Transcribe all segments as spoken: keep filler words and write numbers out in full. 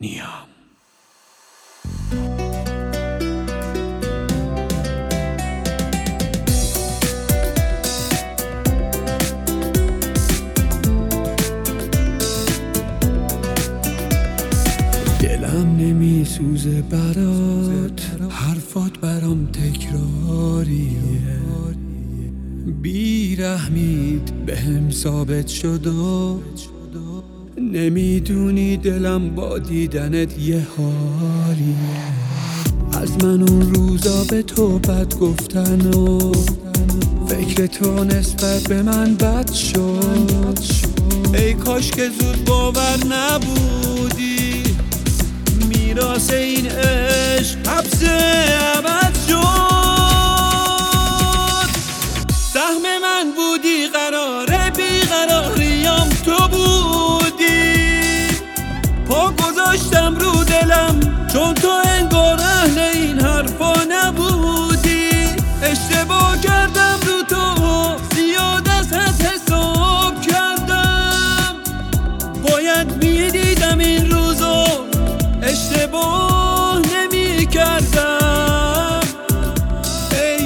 نیام. دلم نمی سوزه برات، حرفات برام تکراریه، بیرحمیت به هم ثابت شد و نمیدونی دلم با دیدنت یه حالیه. از من اون روزا به تو بد گفتن و فکر تو نسبت به من بد شد. ای کاش که زود باور نبودی، میراث این عشق حبس ابد شد. سهم من بودی قراره بیقراریام تو بودی، پا گذاشتم رو دلم چون تو انگار اهل این حرفا نبودی. اشتباه کردم رو تو، زیاد از حد حساب کردم، باید میدیدم این روزو، اشتباه نمی کردم. ای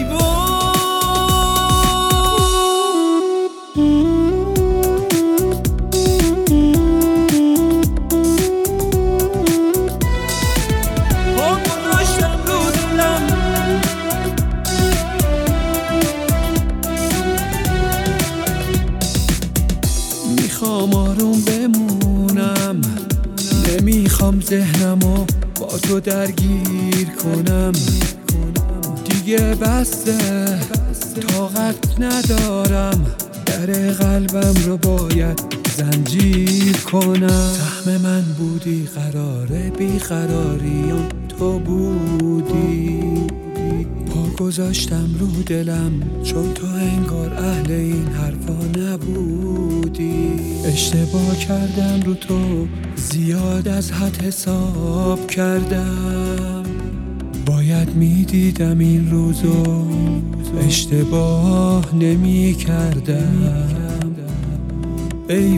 پا گذاشتم رو دلم، میخوام آروم بمونم، نمیخوام ذهنمو با تو درگیر کنم. دیگه بسته، طاقت ندارم، در قلبم رو باید زنجیر کنم. سهم من بودی قراره بیقراریم تو بودی، پا گذاشتم رو دلم چون تو انگار اهل این حرفا نبودی. اشتباه کردم رو تو، زیاد از حد حساب کردم، باید میدیدم این روزو، اشتباه نمی کردم. ای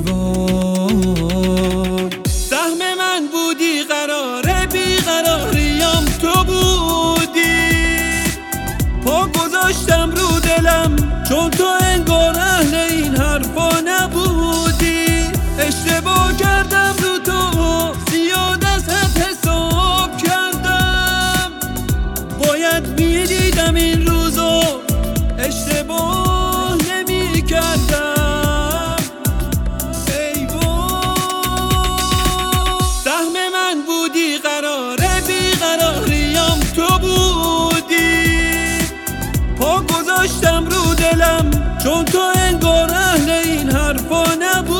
وای، سهم من بودی قراره بیقراریام تو بودی، پا گذاشتم رو دلم چون تو انگار اهل این حرفا نبودی. اشتباه کردم رو تو، زیاد از حد حساب کردم، باید میدیدم این روزو، اشتباه نمی کردم. ای وای، سهم من بودی قراره بیقراریام تو بودی، پا گذاشتم رو دلم چون تو انگار اهل این حرفا نبودی.